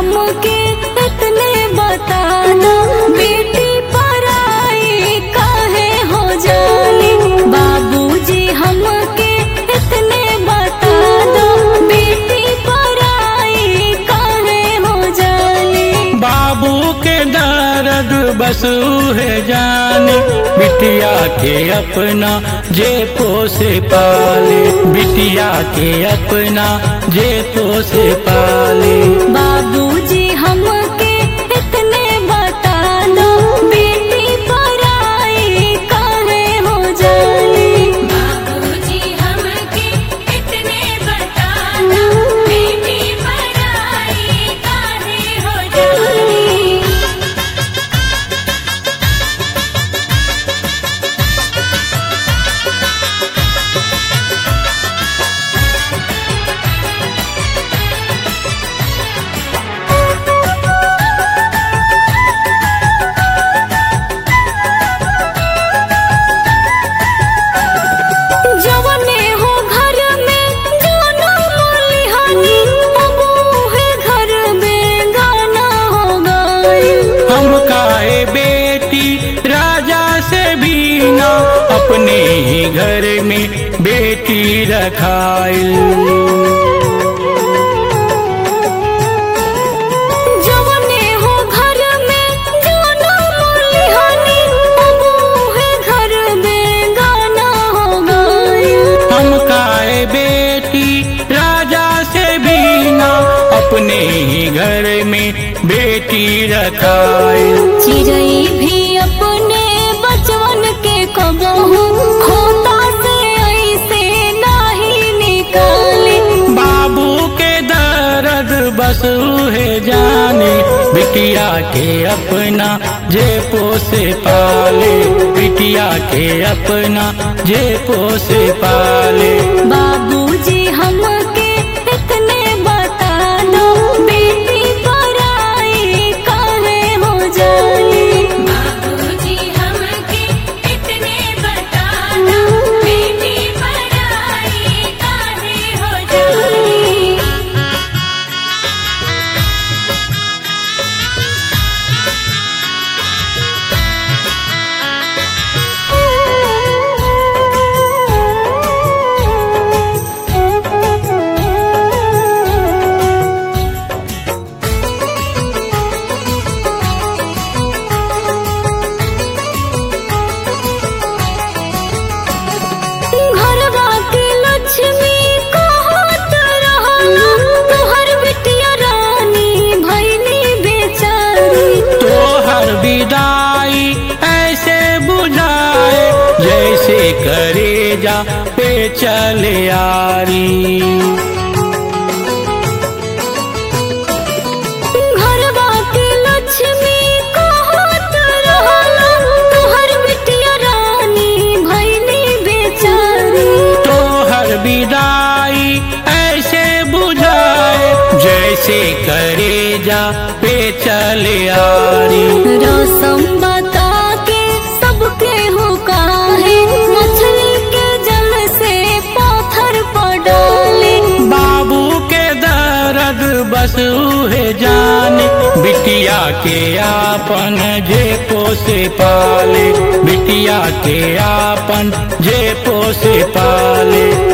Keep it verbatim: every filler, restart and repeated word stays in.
हमके इतने बता दो, बेटी पराई काहे हो जाली। बाबूजी हमके इतने बता दो, बेटी पराई काहे हो जाली। बाबू के दर्द बस है जाने, बिटिया के अपना जे पोसे पाले, बिटिया के अपना जे पोसे पाले। बाबूजी हमके इतने बता दो, बेटी पराई काहे हो जाली। बाबूजी हमके इतने बता दो, बेटी पराई काहे हो जाली। जवने हो घर में जाना मोलिहानी, अबू है घर में गाना हो गई। हम काहे बेटी राजा से भी ना, अपने ही घर में बेटी रखाई। जवने हो घर में जाना मोलिहानी, अबू है घर में गाना हो गई। हम काहे बेटी राजा से भी ना, अपने ही घर में बेटी रखाई। चिड़ै भी अपने बचवन के कबहू खोता से ऐसे नाही निकाले। बाबू के दर्द बस है जाने, बिटिया के अपना जे पोसे पाले, बिटिया के अपना जे पोसे पाले। बाबूजी हमके इतने बता दो, बेटी पराई काहे हो जाली। बाबूजी हमके इतने बता दो, बेटी पराई काहे हो जाली। घरवा के लक्ष्मी कहत रहला, तोहर बिटिया रानी भैली बेचारी। तोहर विदाई ऐसे बुझाए, जैसे करेजा पे चले यारी। घरवा के लक्ष्मी कहत रहला, तोहर बिटिया रानी भैली बेचारी। तोहर विदाई ऐसे बुझाए, जैसे करेजा पे चले यारी। रसम बता के सबके हो काहे, मछली के जल से पाथर पर डाले। बाबू के दर्द बस है जाने, बिटिया के आपन जे पोसे पाले, बिटिया के आपन जे पोसे पाले।